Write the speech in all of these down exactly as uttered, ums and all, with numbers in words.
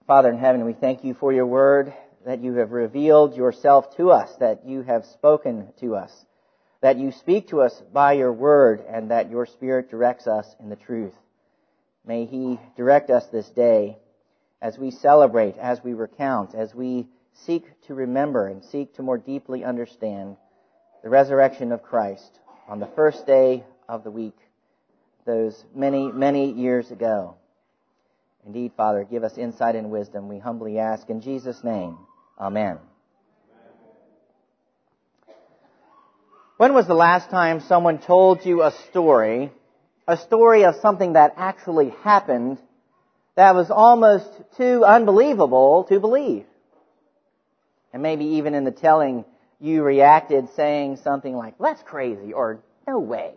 Father in heaven, we thank you for your word, that you have revealed yourself to us, that you have spoken to us, that you speak to us by your word, and that your Spirit directs us in the truth. May He direct us this day as we celebrate, as we recount, as we seek to remember and seek to more deeply understand the resurrection of Christ on the first day of the week, those many, many years ago. Indeed, Father, give us insight and wisdom, we humbly ask in Jesus' name. Amen. When was the last time someone told you a story, a story of something that actually happened, that was almost too unbelievable to believe? And maybe even in the telling, you reacted saying something like, "That's crazy," or "No way."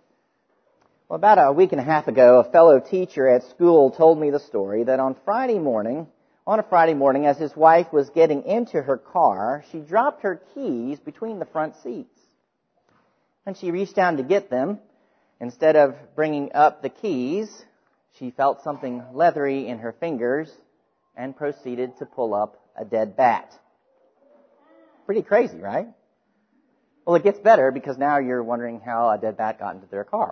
Well, about a week and a half ago, a fellow teacher at school told me the story that on Friday morning, on a Friday morning, as his wife was getting into her car, she dropped her keys between the front seats. When she reached down to get them, instead of bringing up the keys, she felt something leathery in her fingers and proceeded to pull up a dead bat. Pretty crazy, right? Well, it gets better because now you're wondering how a dead bat got into their car.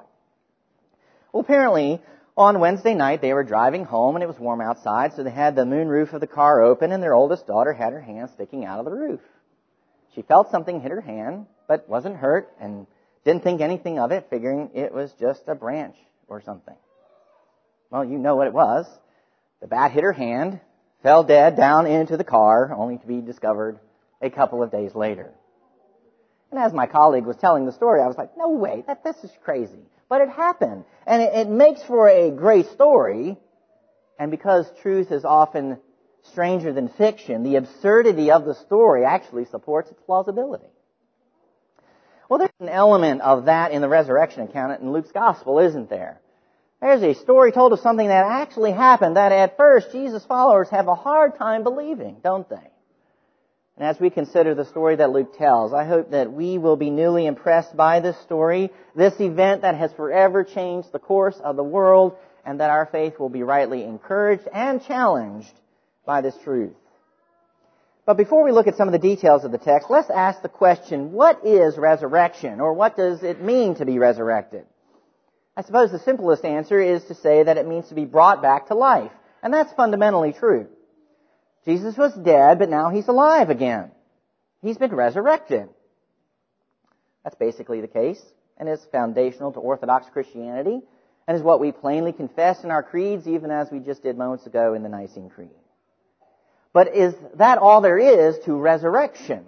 Well, apparently, on Wednesday night, they were driving home and it was warm outside, so they had the moon roof of the car open and their oldest daughter had her hand sticking out of the roof. She felt something hit her hand, but wasn't hurt and didn't think anything of it, figuring it was just a branch or something. Well, you know what it was. The bat hit her hand, fell dead down into the car, only to be discovered a couple of days later. And as my colleague was telling the story, I was like, no way, that this is crazy. But it happened. And it, it makes for a great story. And because truth is often stranger than fiction, the absurdity of the story actually supports its plausibility. Well, there's an element of that in the resurrection account in Luke's gospel, isn't there? There's a story told of something that actually happened that at first Jesus' followers have a hard time believing, don't they? And as we consider the story that Luke tells, I hope that we will be newly impressed by this story, this event that has forever changed the course of the world, and that our faith will be rightly encouraged and challenged by this truth. But before we look at some of the details of the text, let's ask the question, what is resurrection, or what does it mean to be resurrected? I suppose the simplest answer is to say that it means to be brought back to life, and that's fundamentally true. Jesus was dead, but now He's alive again. He's been resurrected. That's basically the case, and is foundational to Orthodox Christianity, and is what we plainly confess in our creeds, even as we just did moments ago in the Nicene Creed. But is that all there is to resurrection?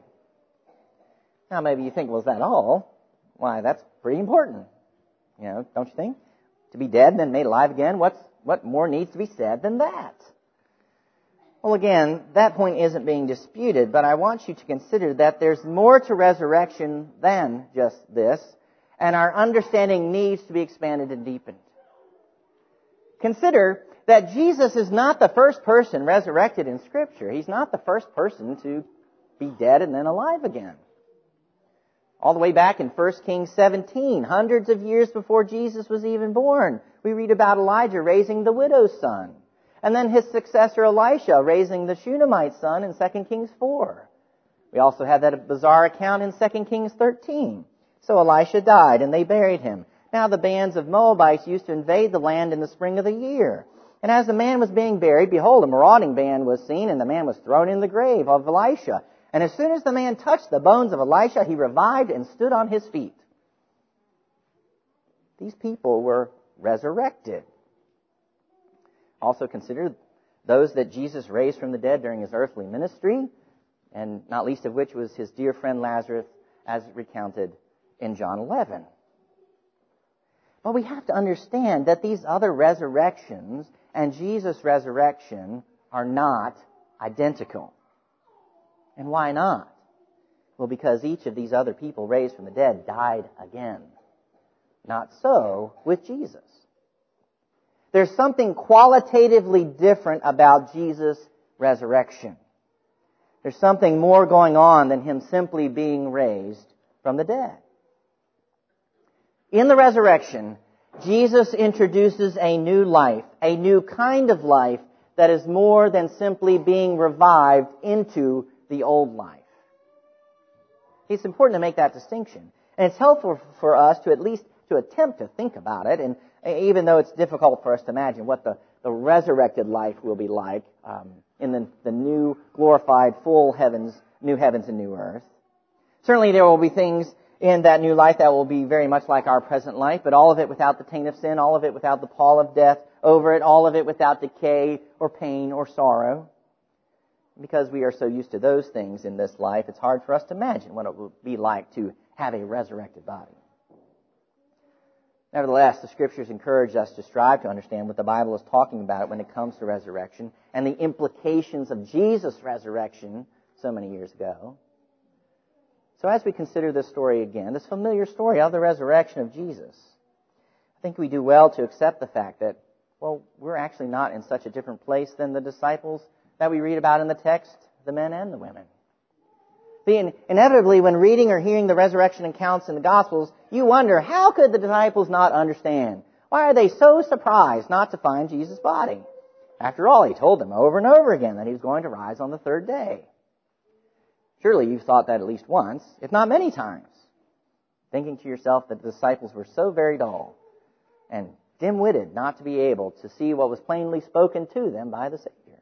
Now maybe you think, well, is that all? Why, that's pretty important. You know, don't you think? To be dead and then made alive again, what's, what more needs to be said than that? Well, again, that point isn't being disputed, but I want you to consider that there's more to resurrection than just this, and our understanding needs to be expanded and deepened. Consider that Jesus is not the first person resurrected in Scripture. He's not the first person to be dead and then alive again. All the way back in First Kings seventeen, hundreds of years before Jesus was even born, we read about Elijah raising the widow's son. And then his successor Elisha raising the Shunammite son in Second Kings four. We also have that bizarre account in Second Kings thirteen. So Elisha died and they buried him. Now the bands of Moabites used to invade the land in the spring of the year. And as the man was being buried, behold, a marauding band was seen, and the man was thrown in the grave of Elisha. And as soon as the man touched the bones of Elisha, he revived and stood on his feet. These people were resurrected. Also consider those that Jesus raised from the dead during His earthly ministry, and not least of which was His dear friend Lazarus, as recounted in John eleven. But we have to understand that these other resurrections and Jesus' resurrection are not identical. And why not? Well, because each of these other people raised from the dead died again. Not so with Jesus. There's something qualitatively different about Jesus' resurrection. There's something more going on than Him simply being raised from the dead. In the resurrection, Jesus introduces a new life, a new kind of life that is more than simply being revived into the old life. It's important to make that distinction. And it's helpful for us to at least to attempt to think about it, and even though it's difficult for us to imagine what the, the resurrected life will be like um, in the, the new glorified full heavens, new heavens and new earth. Certainly there will be things in that new life that will be very much like our present life, but all of it without the taint of sin, all of it without the pall of death over it, all of it without decay or pain or sorrow. Because we are so used to those things in this life, it's hard for us to imagine what it would be like to have a resurrected body. Nevertheless, the Scriptures encourage us to strive to understand what the Bible is talking about when it comes to resurrection and the implications of Jesus' resurrection so many years ago. So as we consider this story again, this familiar story of the resurrection of Jesus, I think we do well to accept the fact that, well, we're actually not in such a different place than the disciples that we read about in the text, the men and the women. See, inevitably, when reading or hearing the resurrection accounts in the Gospels, you wonder, how could the disciples not understand? Why are they so surprised not to find Jesus' body? After all, he told them over and over again that he was going to rise on the third day. Surely you've thought that at least once, if not many times, thinking to yourself that the disciples were so very dull and dim-witted not to be able to see what was plainly spoken to them by the Savior.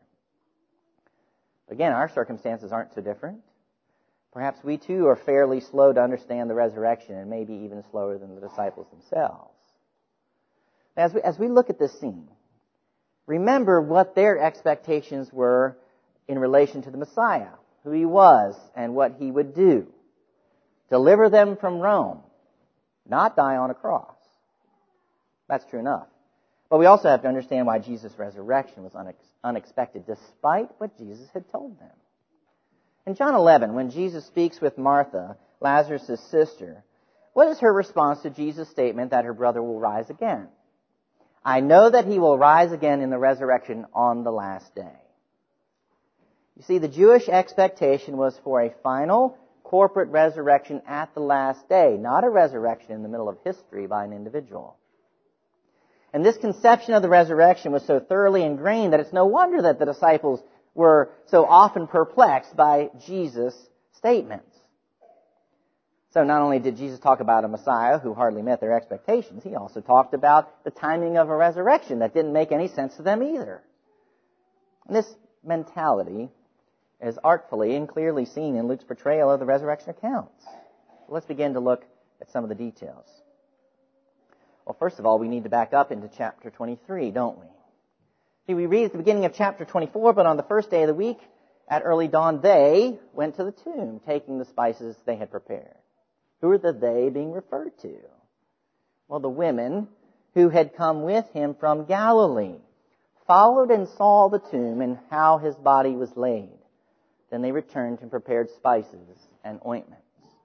Again, our circumstances aren't so different. Perhaps we too are fairly slow to understand the resurrection, and maybe even slower than the disciples themselves. As we, as we look at this scene, remember what their expectations were in relation to the Messiah, who he was and what he would do. Deliver them from Rome, not die on a cross. That's true enough. But we also have to understand why Jesus' resurrection was unex- unexpected, despite what Jesus had told them. In John eleven, when Jesus speaks with Martha, Lazarus' sister, what is her response to Jesus' statement that her brother will rise again? I know that he will rise again in the resurrection on the last day. You see, the Jewish expectation was for a final corporate resurrection at the last day, not a resurrection in the middle of history by an individual. And this conception of the resurrection was so thoroughly ingrained that it's no wonder that the disciples were so often perplexed by Jesus' statements. So not only did Jesus talk about a Messiah who hardly met their expectations, he also talked about the timing of a resurrection that didn't make any sense to them either. And this mentality is artfully and clearly seen in Luke's portrayal of the resurrection accounts. So let's begin to look at some of the details. Well, first of all, we need to back up into chapter twenty-three, don't we? See, we read at the beginning of chapter twenty-four, but on the first day of the week, at early dawn, they went to the tomb, taking the spices they had prepared. Who are the they being referred to? Well, the women who had come with him from Galilee, followed and saw the tomb and how his body was laid. Then they returned and prepared spices and ointments.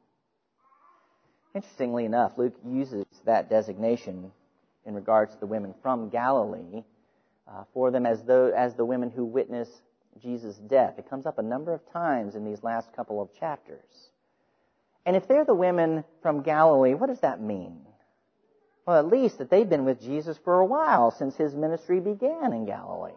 Interestingly enough, Luke uses that designation in regards to the women from Galilee uh, for them as though as the women who witnessed Jesus' death. It comes up a number of times in these last couple of chapters. And if they're the women from Galilee, what does that mean? Well, at least that they've been with Jesus for a while, since his ministry began in Galilee.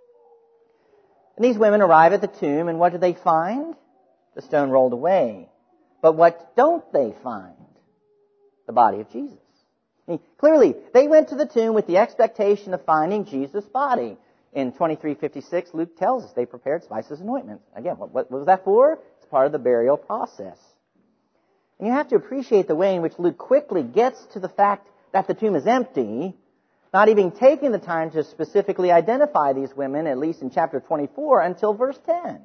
And these women arrive at the tomb, and what do they find? The stone rolled away. But what don't they find? The body of Jesus. I mean, clearly, they went to the tomb with the expectation of finding Jesus' body. In twenty-three fifty-six, Luke tells us they prepared spices and ointments. Again, what, what was that for? It's part of the burial process. And you have to appreciate the way in which Luke quickly gets to the fact that the tomb is empty, not even taking the time to specifically identify these women, at least in chapter twenty-four, until verse ten.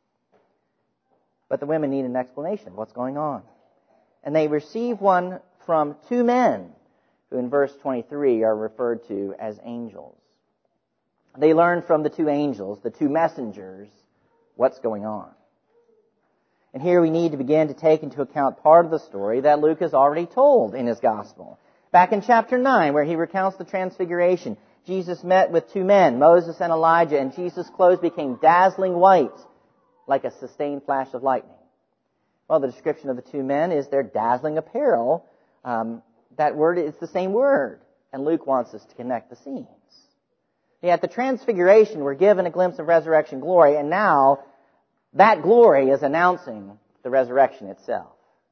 But the women need an explanation of what's going on. And they receive one from two men, who in verse twenty-three are referred to as angels. They learn from the two angels, the two messengers, what's going on. And here we need to begin to take into account part of the story that Luke has already told in his gospel. Back in chapter nine, where he recounts the transfiguration, Jesus met with two men, Moses and Elijah, and Jesus' clothes became dazzling white, like a sustained flash of lightning. Well, the description of the two men is their dazzling apparel. Um, that word is the same word, and Luke wants us to connect the scenes. See, at the Transfiguration, we're given a glimpse of resurrection glory, and now that glory is announcing the resurrection itself.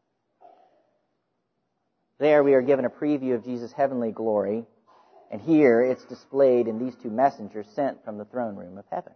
There we are given a preview of Jesus' heavenly glory, and here it's displayed in these two messengers sent from the throne room of heaven.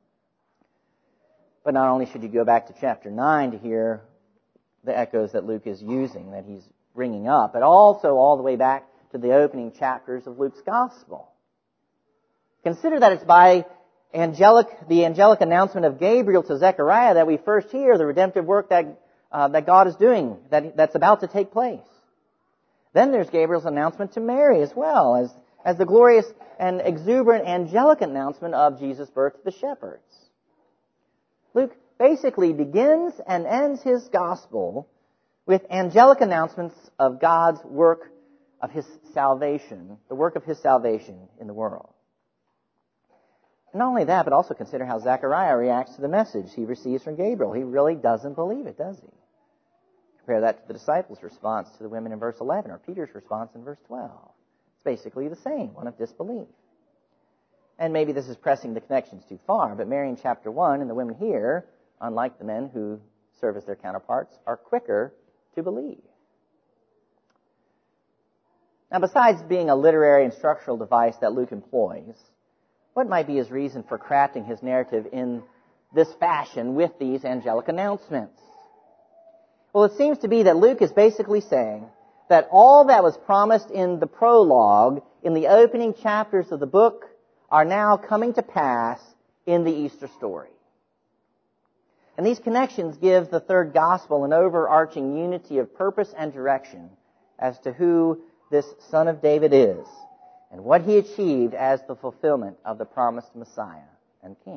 But not only should you go back to chapter nine to hear the echoes that Luke is using, that he's bringing up, but also all the way back to the opening chapters of Luke's Gospel. Consider that it's by angelic, the angelic announcement of Gabriel to Zechariah that we first hear the redemptive work that uh, that God is doing, that that's about to take place. Then there's Gabriel's announcement to Mary as well, as, as the glorious and exuberant angelic announcement of Jesus' birth to the shepherds. Luke basically begins and ends his gospel with angelic announcements of God's work of his salvation, the work of his salvation in the world. And not only that, but also consider how Zechariah reacts to the message he receives from Gabriel. He really doesn't believe it, does he? Compare that to the disciples' response to the women in verse eleven, or Peter's response in verse twelve. It's basically the same, one of disbelief. And maybe this is pressing the connections too far, but Mary in chapter one and the women here, unlike the men who serve as their counterparts, are quicker to believe. Now, besides being a literary and structural device that Luke employs, what might be his reason for crafting his narrative in this fashion with these angelic announcements? Well, it seems to be that Luke is basically saying that all that was promised in the prologue, in the opening chapters of the book, are now coming to pass in the Easter story. And these connections give the third gospel an overarching unity of purpose and direction as to who this Son of David is and what he achieved as the fulfillment of the promised Messiah and King.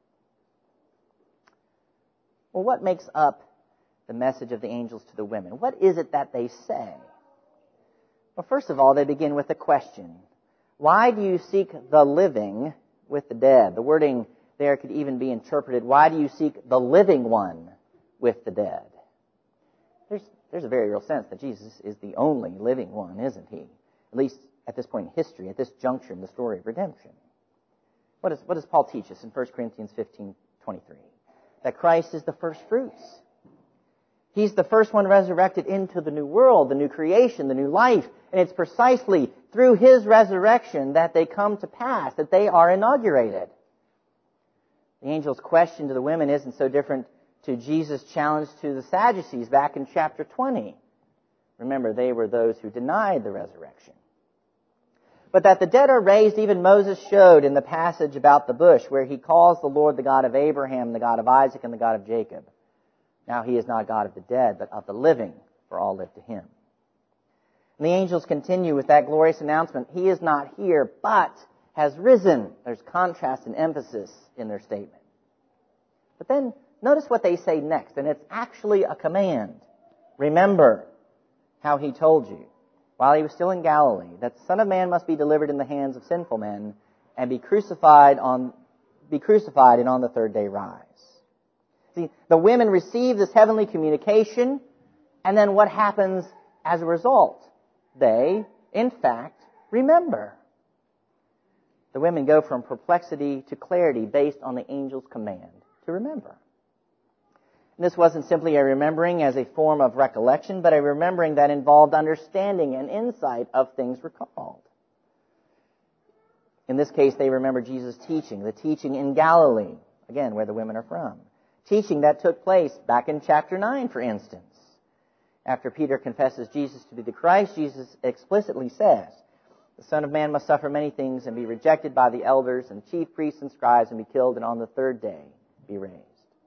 Well, what makes up the message of the angels to the women? What is it that they say? Well, first of all, they begin with a question. Why do you seek the living with the dead? The wording there could even be interpreted, why do you seek the living one with the dead? There's, there's a very real sense that Jesus is the only living one, isn't he? At least at this point in history, at this juncture in the story of redemption. What, is, what does Paul teach us in First Corinthians fifteen twenty-three? That Christ is the first fruits. He's the first one resurrected into the new world, the new creation, the new life. And it's precisely through his resurrection that they come to pass, that they are inaugurated. The angel's question to the women isn't so different to Jesus' challenge to the Sadducees back in chapter twenty. Remember, they were those who denied the resurrection. But that the dead are raised, even Moses showed in the passage about the bush, where he calls the Lord the God of Abraham, the God of Isaac, and the God of Jacob. Now he is not God of the dead, but of the living, for all live to him. And the angels continue with that glorious announcement. He is not here, but has risen. There's contrast and emphasis in their statement. But then notice what they say next, and it's actually a command. Remember how he told you, while he was still in Galilee, that the Son of Man must be delivered in the hands of sinful men and be crucified on, be crucified and on the third day rise. See, the women receive this heavenly communication, and then what happens as a result? They, in fact, remember. The women go from perplexity to clarity based on the angel's command to remember. And this wasn't simply a remembering as a form of recollection, but a remembering that involved understanding and insight of things recalled. In this case, they remember Jesus' teaching, the teaching in Galilee, again, where the women are from. Teaching that took place back in chapter nine, for instance. After Peter confesses Jesus to be the Christ, Jesus explicitly says, the Son of Man must suffer many things and be rejected by the elders and chief priests and scribes and be killed and on the third day be raised.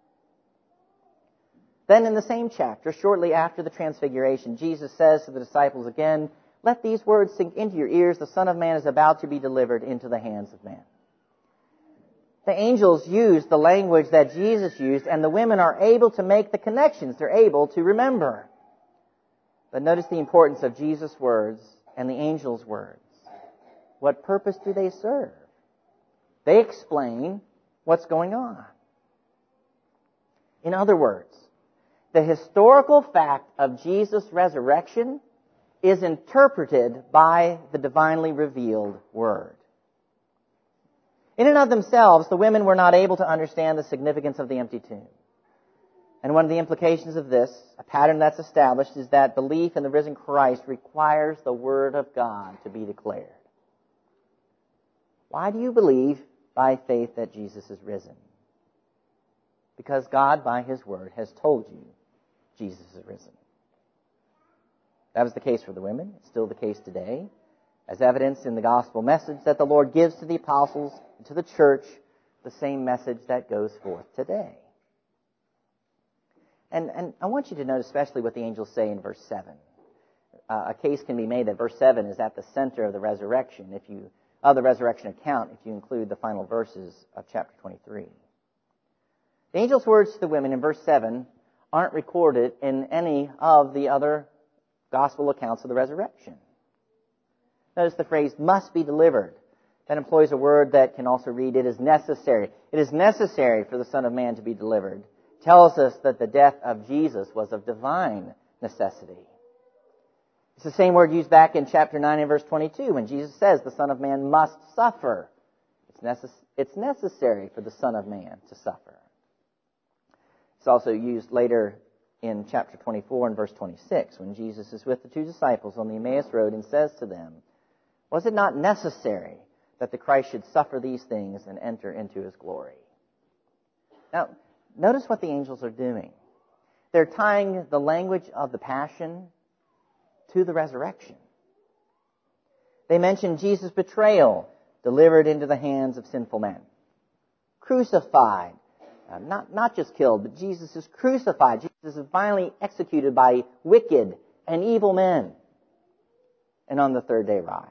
Then in the same chapter, shortly after the Transfiguration, Jesus says to the disciples again, let these words sink into your ears. The Son of Man is about to be delivered into the hands of men. The angels use the language that Jesus used, and the women are able to make the connections. They're able to remember. But notice the importance of Jesus' words and the angels' words. What purpose do they serve? They explain what's going on. In other words, the historical fact of Jesus' resurrection is interpreted by the divinely revealed Word. In and of themselves, the women were not able to understand the significance of the empty tomb. And one of the implications of this, a pattern that's established, is that belief in the risen Christ requires the Word of God to be declared. Why do you believe by faith that Jesus is risen? Because God, by His Word, has told you Jesus is risen. That was the case for the women. It's still the case today, as evidenced in the gospel message that the Lord gives to the apostles and to the church, the same message that goes forth today. And, and I want you to note especially what the angels say in verse seven. Uh, a case can be made that verse seven is at the center of the resurrection, if you of the resurrection account, if you include the final verses of chapter twenty-three. The angel's words to the women in verse seven aren't recorded in any of the other gospel accounts of the resurrection. Notice the phrase, must be delivered. That employs a word that can also read, it is necessary. It is necessary for the Son of Man to be delivered. Tells us that the death of Jesus was of divine necessity. It's the same word used back in chapter nine and verse twenty-two when Jesus says the Son of Man must suffer. It's, necess- it's necessary for the Son of Man to suffer. It's also used later in chapter twenty-four and verse twenty-six when Jesus is with the two disciples on the Emmaus Road and says to them, was it not necessary that the Christ should suffer these things and enter into His glory? Now, notice what the angels are doing. They're tying the language of the passion to the resurrection. They mention Jesus' betrayal, delivered into the hands of sinful men. Crucified, uh, not, not just killed, but Jesus is crucified. Jesus is finally executed by wicked and evil men. And on the third day rise.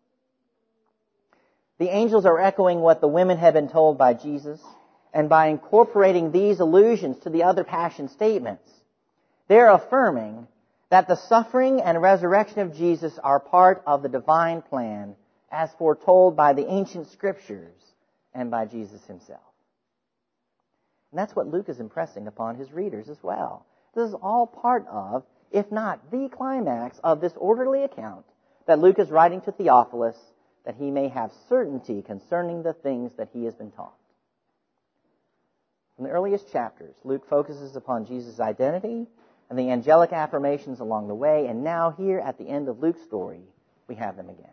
The angels are echoing what the women had been told by Jesus. And by incorporating these allusions to the other passion statements, they're affirming that the suffering and resurrection of Jesus are part of the divine plan as foretold by the ancient scriptures and by Jesus Himself. And that's what Luke is impressing upon his readers as well. This is all part of, if not the climax, of this orderly account that Luke is writing to Theophilus, that he may have certainty concerning the things that he has been taught. In the earliest chapters, Luke focuses upon Jesus' identity and the angelic affirmations along the way, and now here at the end of Luke's story, we have them again.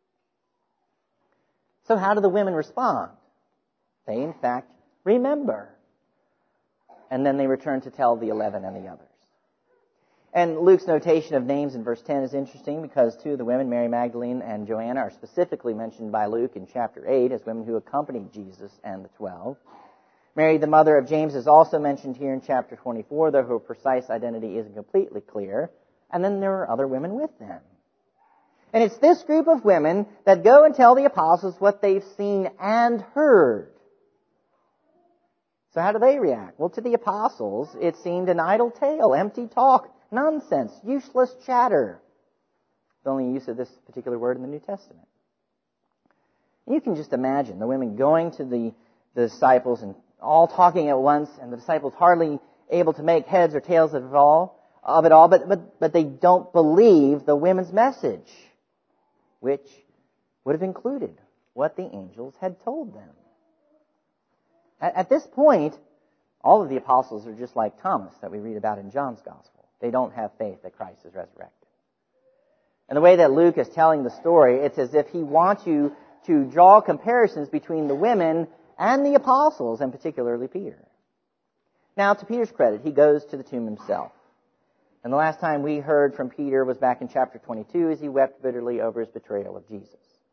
So how do the women respond? They, in fact, remember. And then they return to tell the eleven and the others. And Luke's notation of names in verse ten is interesting because two of the women, Mary Magdalene and Joanna, are specifically mentioned by Luke in chapter eight as women who accompanied Jesus and the twelve. Mary, the mother of James, is also mentioned here in chapter twenty-four, though her precise identity isn't completely clear. And then there are other women with them. And it's this group of women that go and tell the apostles what they've seen and heard. So how do they react? Well, to the apostles, it seemed an idle tale, empty talk, nonsense, useless chatter. The only use of this particular word in the New Testament. You can just imagine the women going to the, the disciples and all talking at once, and the disciples hardly able to make heads or tails of it all, of it all, but, but, but they don't believe the women's message, which would have included what the angels had told them. At, at this point, all of the apostles are just like Thomas that we read about in John's Gospel. They don't have faith that Christ is resurrected. And the way that Luke is telling the story, it's as if he wants you to draw comparisons between the women and the apostles, and particularly Peter. Now, to Peter's credit, he goes to the tomb himself. And the last time we heard from Peter was back in chapter twenty-two as he wept bitterly over his betrayal of Jesus.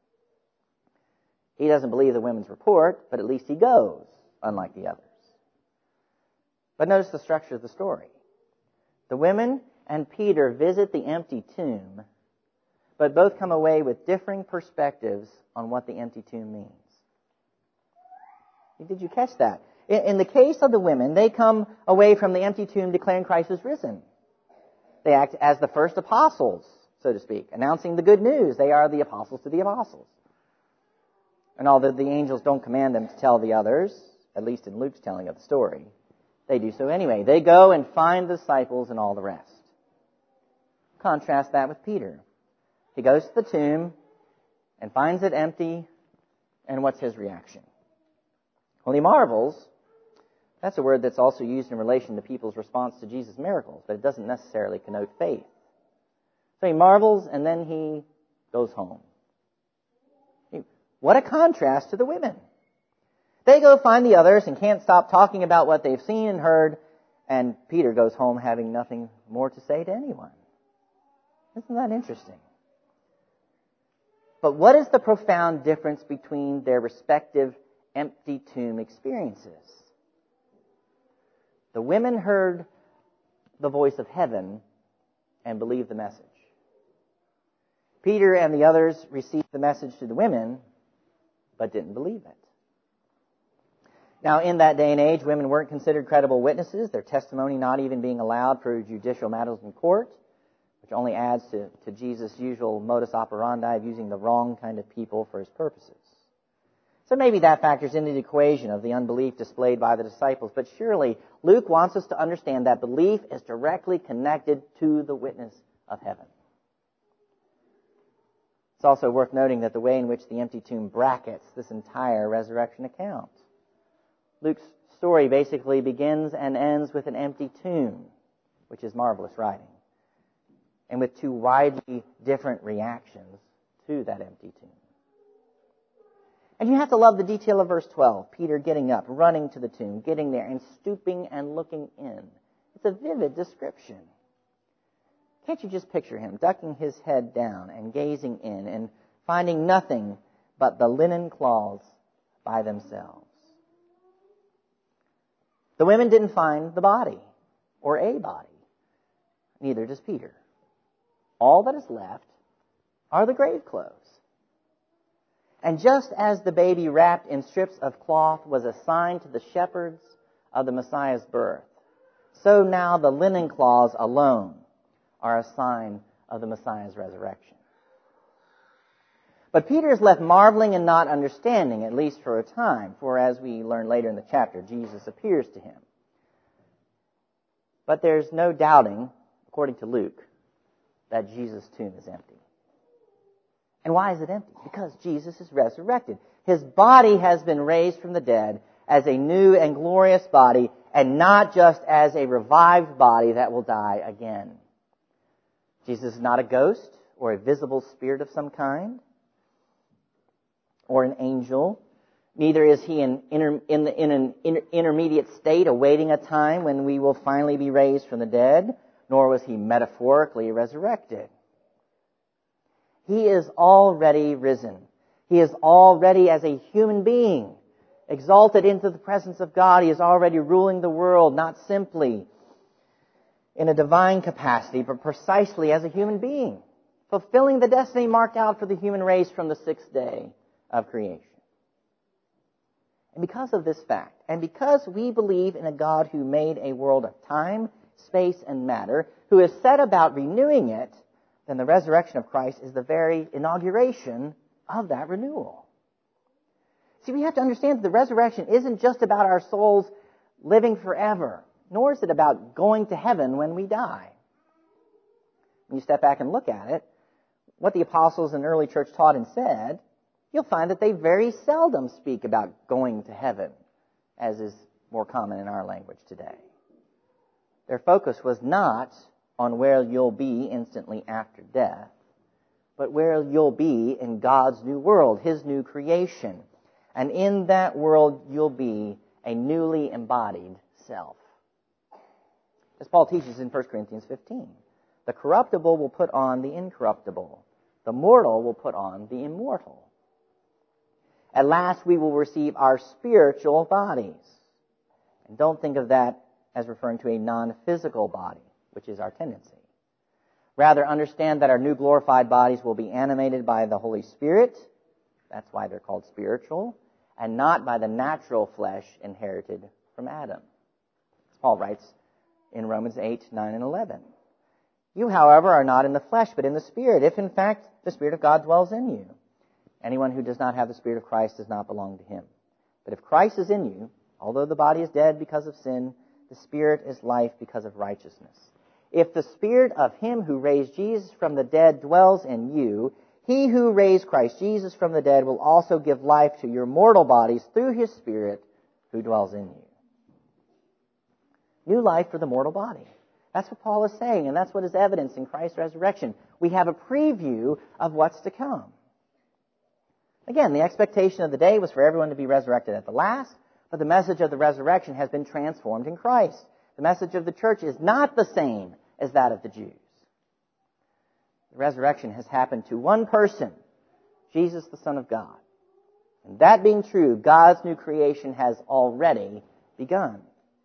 He doesn't believe the women's report, but at least he goes, unlike the others. But notice the structure of the story. The women and Peter visit the empty tomb, but both come away with differing perspectives on what the empty tomb means. Did you catch that? In the case of the women, they come away from the empty tomb declaring Christ is risen. They act as the first apostles, so to speak, announcing the good news. They are the apostles to the apostles. And although the angels don't command them to tell the others, at least in Luke's telling of the story, they do so anyway. They go and find the disciples and all the rest. Contrast that with Peter. He goes to the tomb and finds it empty, and what's his reaction? Well, he marvels. That's a word that's also used in relation to people's response to Jesus' miracles, but it doesn't necessarily connote faith. So he marvels, and then he goes home. What a contrast to the women. They go find the others and can't stop talking about what they've seen and heard, and Peter goes home having nothing more to say to anyone. Isn't that interesting? But what is the profound difference between their respective empty tomb experiences? The women heard the voice of heaven and believed the message. Peter and the others received the message to the women, but didn't believe it. Now, in that day and age, women weren't considered credible witnesses, their testimony not even being allowed for judicial matters in court, which only adds to, to Jesus' usual modus operandi of using the wrong kind of people for his purposes. So maybe that factors into the equation of the unbelief displayed by the disciples, but surely Luke wants us to understand that belief is directly connected to the witness of heaven. It's also worth noting that the way in which the empty tomb brackets this entire resurrection account. Luke's story basically begins and ends with an empty tomb, which is marvelous writing, and with two widely different reactions to that empty tomb. And you have to love the detail of verse twelve. Peter getting up, running to the tomb, getting there, and stooping and looking in. It's a vivid description. Can't you just picture him ducking his head down and gazing in and finding nothing but the linen cloths by themselves? The women didn't find the body, or a body. Neither does Peter. All that is left are the grave clothes. And just as the baby wrapped in strips of cloth was a sign to the shepherds of the Messiah's birth, so now the linen cloths alone are a sign of the Messiah's resurrection. But Peter is left marveling and not understanding, at least for a time, for as we learn later in the chapter, Jesus appears to him. But there's no doubting, according to Luke, that Jesus' tomb is empty. And why is it empty? Because Jesus is resurrected. His body has been raised from the dead as a new and glorious body, and not just as a revived body that will die again. Jesus is not a ghost or a visible spirit of some kind, or an angel. Neither is he in, inter, in, the, in an inter, intermediate state awaiting a time when we will finally be raised from the dead, nor was he metaphorically resurrected. He is already risen. He is already, as a human being, exalted into the presence of God. He is already ruling the world, not simply in a divine capacity, but precisely as a human being, fulfilling the destiny marked out for the human race from the sixth day of creation. And because of this fact, and because we believe in a God who made a world of time, space, and matter, who has set about renewing it, then the resurrection of Christ is the very inauguration of that renewal. See, we have to understand that the resurrection isn't just about our souls living forever, nor is it about going to heaven when we die. When you step back and look at it, what the apostles in the early church taught and said, you'll find that they very seldom speak about going to heaven, as is more common in our language today. Their focus was not on where you'll be instantly after death, but where you'll be in God's new world, His new creation. And in that world, you'll be a newly embodied self. As Paul teaches in First Corinthians fifteen, the corruptible will put on the incorruptible. The mortal will put on the immortal. At last, we will receive our spiritual bodies. And don't think of that as referring to a non-physical body, which is our tendency. Rather, understand that our new glorified bodies will be animated by the Holy Spirit. That's why they're called spiritual, and not by the natural flesh inherited from Adam. As Paul writes in Romans eight, nine, and eleven. You, however, are not in the flesh, but in the Spirit, if in fact the Spirit of God dwells in you. Anyone who does not have the Spirit of Christ does not belong to him. But if Christ is in you, although the body is dead because of sin, the Spirit is life because of righteousness. If the Spirit of Him who raised Jesus from the dead dwells in you, He who raised Christ Jesus from the dead will also give life to your mortal bodies through His Spirit who dwells in you. New life for the mortal body. That's what Paul is saying, and that's what is evidenced in Christ's resurrection. We have a preview of what's to come. Again, the expectation of the day was for everyone to be resurrected at the last, but the message of the resurrection has been transformed in Christ. The message of the church is not the same as that of the Jews. The resurrection has happened to one person, Jesus, the Son of God. And that being true, God's new creation has already begun.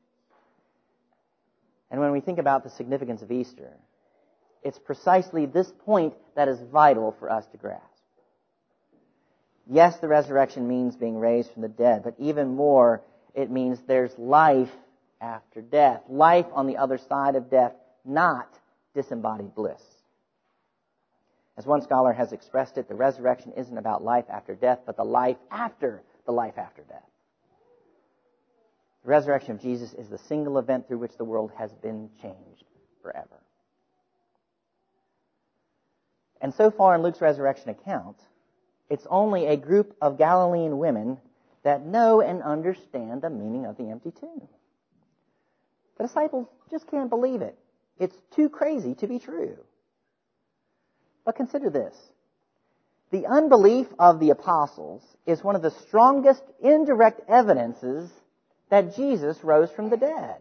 And when we think about the significance of Easter, it's precisely this point that is vital for us to grasp. Yes, the resurrection means being raised from the dead, but even more, it means there's life after death. Life on the other side of death, not disembodied bliss. As one scholar has expressed it, the resurrection isn't about life after death, but the life after the life after death. The resurrection of Jesus is the single event through which the world has been changed forever. And so far in Luke's resurrection account, it's only a group of Galilean women that know and understand the meaning of the empty tomb. The disciples just can't believe it. It's too crazy to be true. But consider this. The unbelief of the apostles is one of the strongest indirect evidences that Jesus rose from the dead.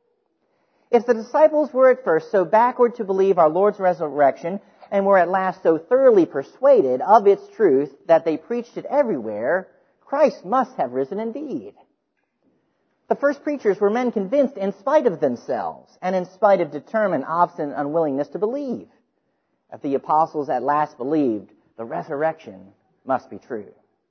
If the disciples were at first so backward to believe our Lord's resurrection and were at last so thoroughly persuaded of its truth that they preached it everywhere, Christ must have risen indeed. The first preachers were men convinced in spite of themselves and in spite of determined, obstinate unwillingness to believe. If the apostles at last believed, the resurrection must be true.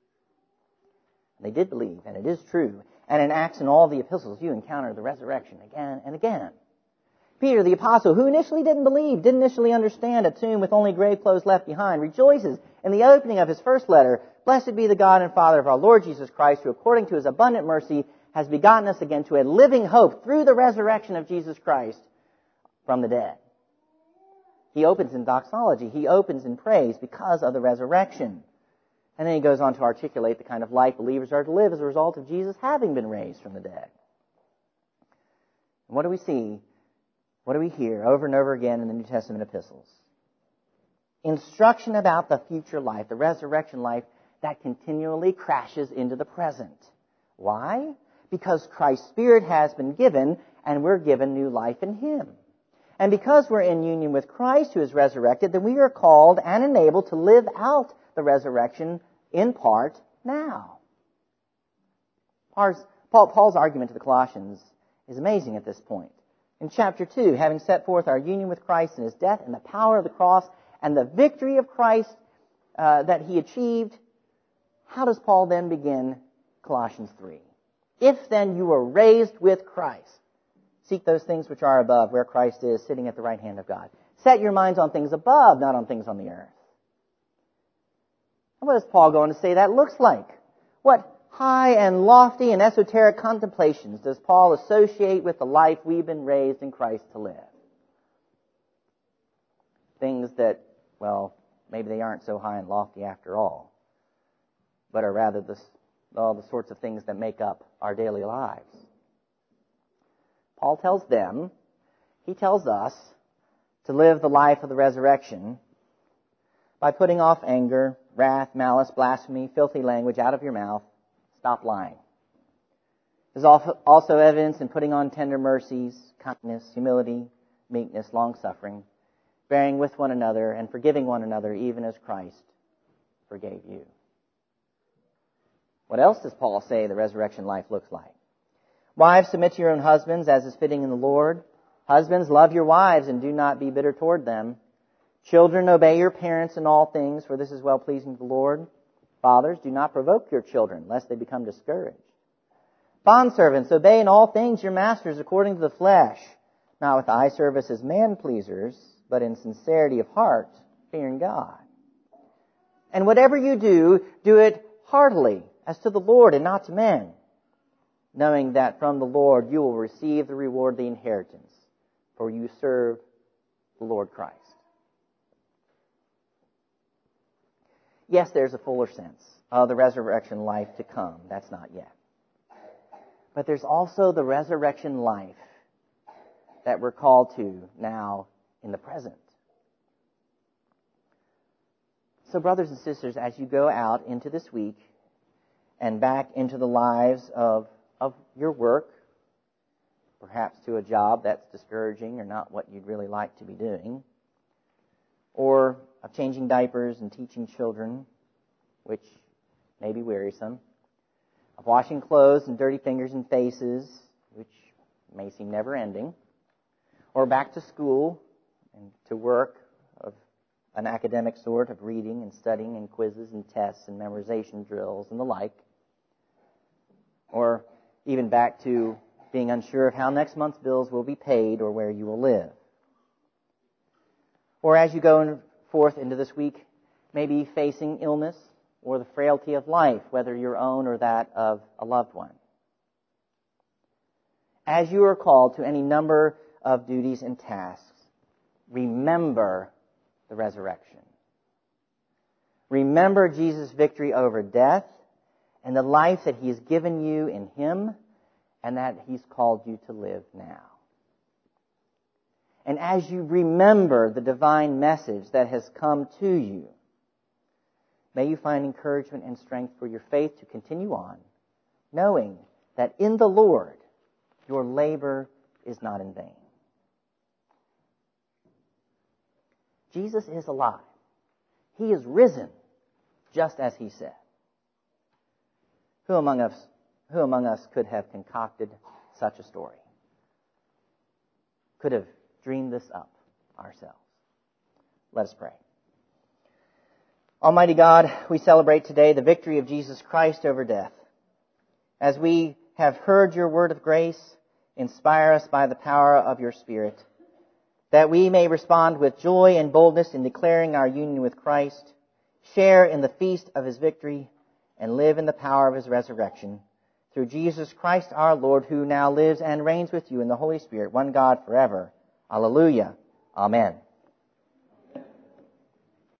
They did believe, and it is true. And in Acts and all the epistles, you encounter the resurrection again and again. Peter, the apostle, who initially didn't believe, didn't initially understand a tomb with only grave clothes left behind, rejoices in the opening of his first letter, "Blessed be the God and Father of our Lord Jesus Christ, who according to his abundant mercy has begotten us again to a living hope through the resurrection of Jesus Christ from the dead." He opens in doxology. He opens in praise because of the resurrection. And then he goes on to articulate the kind of life believers are to live as a result of Jesus having been raised from the dead. And what do we see? What do we hear over and over again in the New Testament epistles? Instruction about the future life, the resurrection life that continually crashes into the present. Why? Because Christ's Spirit has been given and we're given new life in Him. And because we're in union with Christ who is resurrected, then we are called and enabled to live out the resurrection in part now. Paul's, Paul's argument to the Colossians is amazing at this point. In chapter two, having set forth our union with Christ in His death and the power of the cross and the victory of Christ uh, that He achieved, how does Paul then begin Colossians three? If then you were raised with Christ, seek those things which are above, where Christ is, sitting at the right hand of God. Set your minds on things above, not on things on the earth. And what does Paul go on to say that looks like? What high and lofty and esoteric contemplations does Paul associate with the life we've been raised in Christ to live? Things that, well, maybe they aren't so high and lofty after all, but are rather the, all the sorts of things that make up our daily lives. Paul tells them, he tells us, to live the life of the resurrection by putting off anger, wrath, malice, blasphemy, filthy language out of your mouth. Stop lying. There's also evidence in putting on tender mercies, kindness, humility, meekness, long-suffering, bearing with one another and forgiving one another even as Christ forgave you. What else does Paul say the resurrection life looks like? Wives, submit to your own husbands as is fitting in the Lord. Husbands, love your wives and do not be bitter toward them. Children, obey your parents in all things, for this is well-pleasing to the Lord. Fathers, do not provoke your children, lest they become discouraged. Bondservants, obey in all things your masters according to the flesh, not with eye service as man-pleasers, but in sincerity of heart, fearing God. And whatever you do, do it heartily, as to the Lord and not to men, knowing that from the Lord you will receive the reward of the inheritance, for you serve the Lord Christ. Yes, there's a fuller sense of the resurrection life to come. That's not yet. But there's also the resurrection life that we're called to now in the present. So brothers and sisters, as you go out into this week and back into the lives of, of your work, perhaps to a job that's discouraging or not what you'd really like to be doing, or of changing diapers and teaching children, which may be wearisome, of washing clothes and dirty fingers and faces, which may seem never-ending, or back to school and to work of an academic sort of reading and studying and quizzes and tests and memorization drills and the like, or even back to being unsure of how next month's bills will be paid or where you will live. Or as you go forth into this week, maybe facing illness or the frailty of life, whether your own or that of a loved one. As you are called to any number of duties and tasks, remember the resurrection. Remember Jesus' victory over death and the life that He has given you in Him and that He's called you to live now. And as you remember the divine message that has come to you, may you find encouragement and strength for your faith to continue on, knowing that in the Lord your labor is not in vain. Jesus is alive. He is risen, just as He said. Who among us, who among us could have concocted such a story? Could have dreamed this up ourselves? Let us pray. Almighty God, we celebrate today the victory of Jesus Christ over death. As we have heard your word of grace, inspire us by the power of your Spirit, that we may respond with joy and boldness in declaring our union with Christ, share in the feast of His victory, and live in the power of His resurrection. Through Jesus Christ our Lord, who now lives and reigns with you in the Holy Spirit, one God forever. Alleluia. Amen.